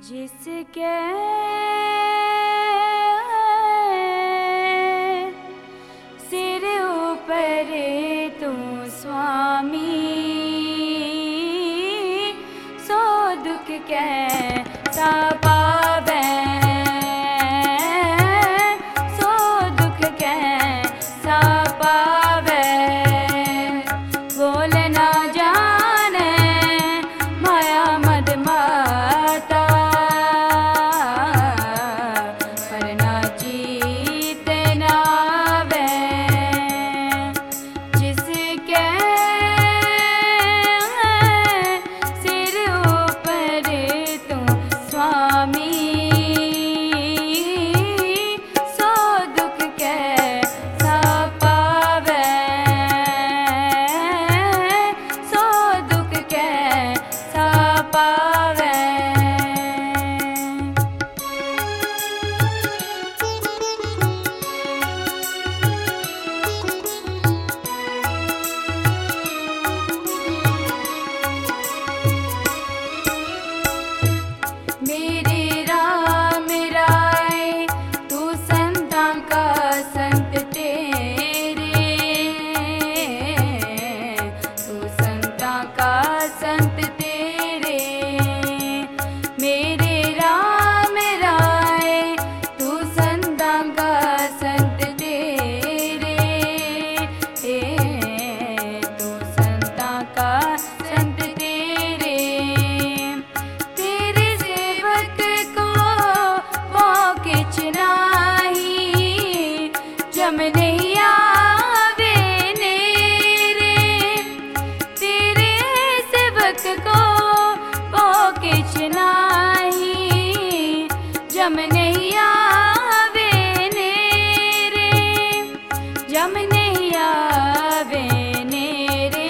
जिसके सिर ऊपर तू स्वामी, सो दुख कैसा पावे, सो दुख कैसा पावे। बोल ना जाने माया मद माता, पर ना जीत नावे। जिसके सिर ऊपर तू स्वामी, सो दुख कैसा पावे, सो दुख कैसा पावे। मेरे राम राय तू संतां का संत तेरे, तू संतां का संत तेरे। मेरे राम राय तू संतां का संत तेरे, तू संतां का संत तेरे। तेरे सेवक को वो किछ नाही, जम नहीं आवे नेरे। तेरे सेवक को वो किछ नाही, जम नहीं आवे नेरे, जम नहीं आवे नेरे।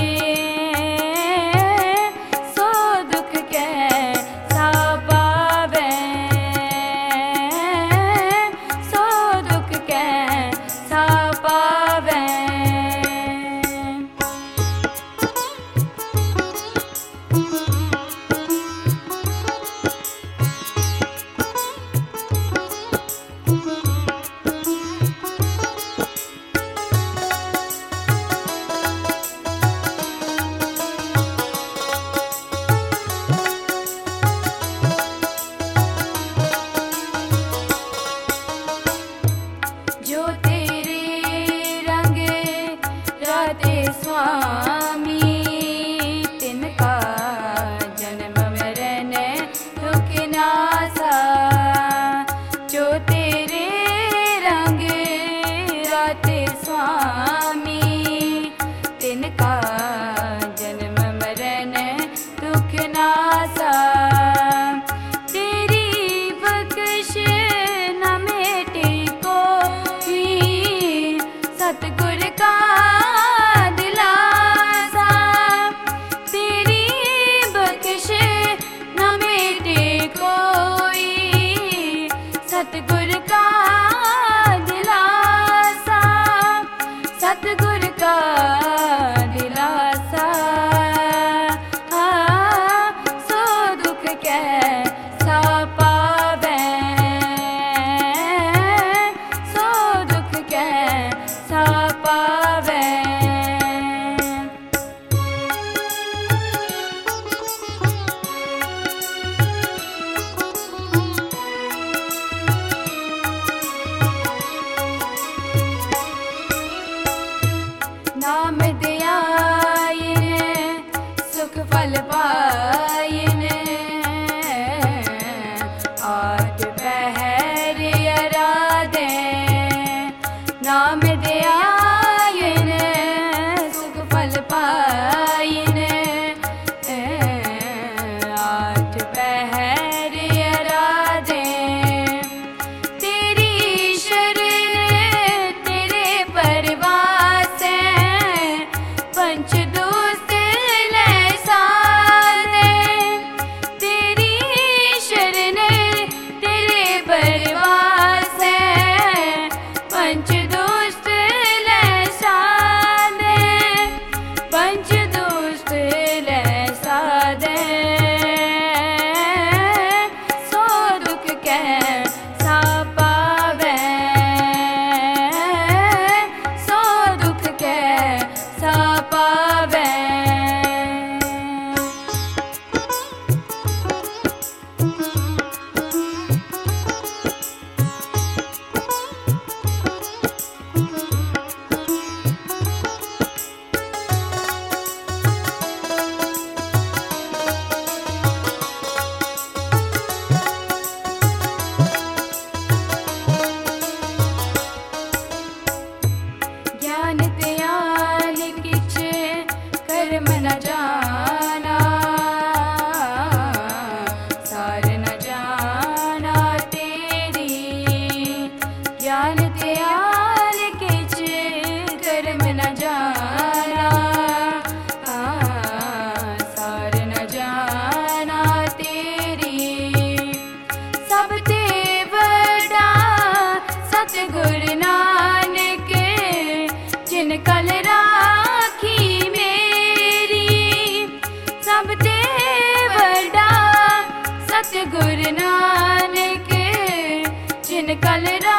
सो दुख कैसा पावे, सो दुख कैसा पावे। जो तेरे रंग राधे स्वामी, तिनका जन्म मरण दुख नासा। जो तेरे रंग राधे स्वामी, तिनका जन्म मरण दुख नासा। तेरी बख्श न मेटे कोई, सतगुर का दिलासा। तेरी बख्श न मेटे कोई, सतगुर का दिलासा, सतगुर का दिलासा। सो दुख कैसा पावे, सो दुख कैसा पावे। नाम दियायिन सुख फल पायिन, आठ पहर आराधे। नाम दियायिन सुख फल पायिन, आठ पहर आराधे। तेरी शरण तेरे परवास, पंच दोस्त ले साधे। सतगुरु नानक जिन कल